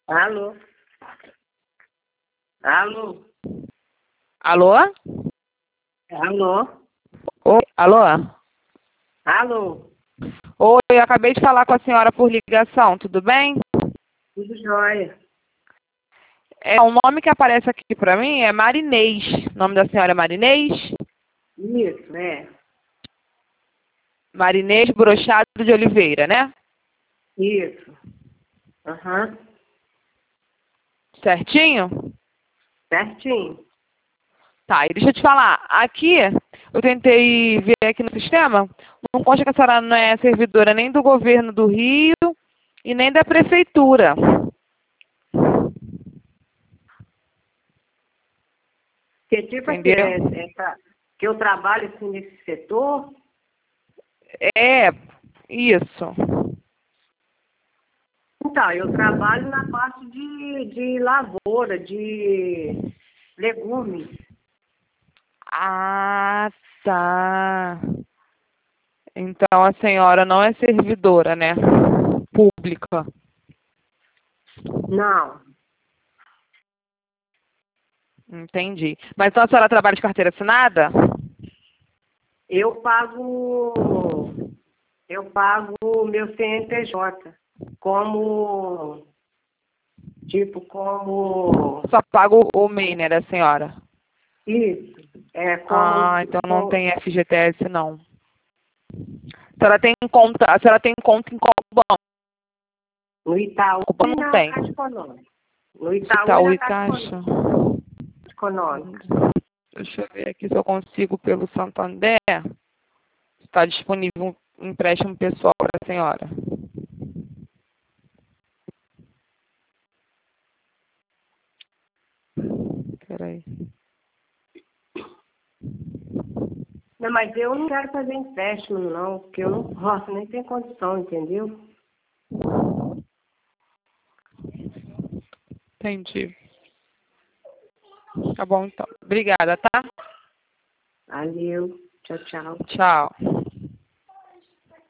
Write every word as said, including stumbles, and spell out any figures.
Alô? Alô? Alô? Alô? Oi, alô? Alô? Oi, eu acabei de falar com a senhora por ligação, tudo bem? Tudo jóia. É, o nome que aparece aqui pra mim é Marinês. O nome da senhora é Marinês? Isso, é. Marinês Brochado de Oliveira, né? Isso. Aham. Certinho? Certinho. Tá, e deixa eu te falar, aqui eu tentei ver aqui no sistema, não consta que a senhora não é servidora nem do governo do Rio e nem da prefeitura. Que tipo assim, Entendeu? é, é pra- que eu trabalho assim nesse setor? É, isso. Então, eu trabalho na parte de, de lavoura, de legumes. Ah, tá. Então a senhora não é servidora, né? Pública. Não. Entendi. Mas então a senhora trabalha de carteira assinada? Eu pago, eu pago o meu C N P J como, tipo, como, Só paga o o M E I, né, da senhora? isso, é como, Ah, então não como tem F G T S, não. A senhora tem conta, a senhora tem conta em qual banco? no Itaú O banco e não na tem. Caixa Econômica. No Itaú e Itaú na e Caixa Caixa. Econômica. Deixa eu ver aqui se eu consigo pelo Santander. Está disponível um empréstimo pessoal para a senhora. Peraí. Não, mas eu não quero fazer empréstimo, não, porque eu não posso, nem tenho condição, entendeu? Entendi. Tá bom, então. Obrigada, tá? Valeu. Tchau, tchau. Tchau.